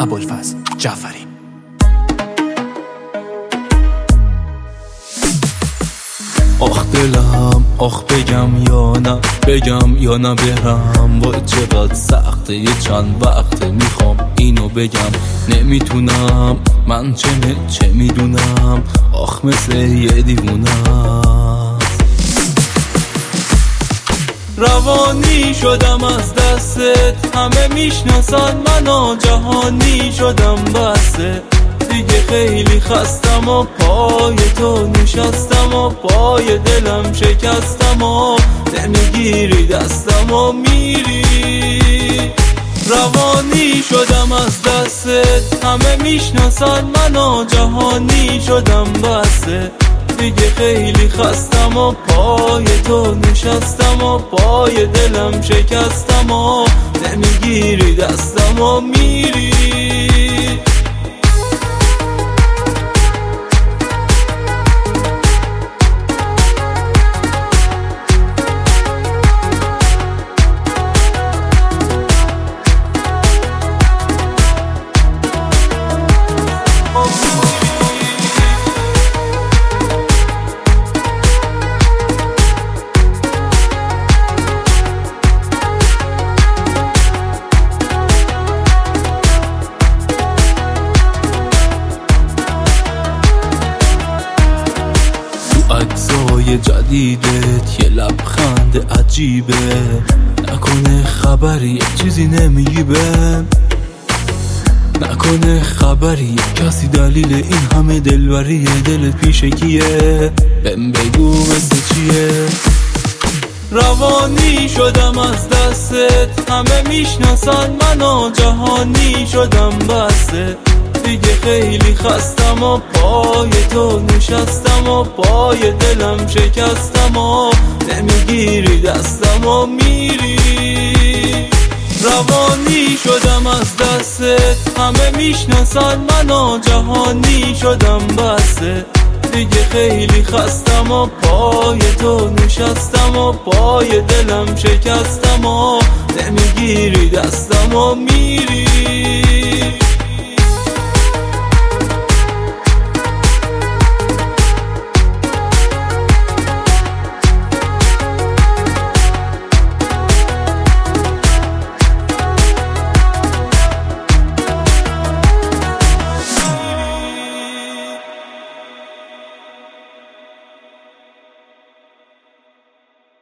ابوالفضل جعفری. آخ دلم، آخ بگم یا نه، بگم یا نه برم. وای چقدر سخته، یه چند وقته میخوام اینو بگم، نمیتونم. من چه میدونم، آخ مثل یه دیوونم. روانی شدم از دستت، همه میشناسن منو، جهانی شدم بسه. دیگه خیلی خستم و پای تو نشستم و پای دلم شکستم و نمیگیری دستم و میری. روانی شدم از دستت، همه میشناسن منو، جهانی شدم بسه. دیگه خیلی خستم و پای تو نشستم و پای دلم شکستم و نمیگیری دستم و میری. اجزای جدیدت یه لبخند عجیبه، نکنه خبری چیزی نمیگی بهم، نکنه خبری کسی دلیل این همه دلبری دلت پیش کیه، بهم بگو مثل چیه. روانی شدم از دستت، همه میشناسن منو، جهانی شدم بسه. دیگه خیلی خستم و پای تو نشستم و پای دلم شکستم و نمیگیری دستم و میری. روانی شدم از دستت، همه میشناسن منو، جهانی شدم بسه. دیگه خیلی خستم و پای تو نشستم و پای دلم شکستم و نمیگیری دستم و میری.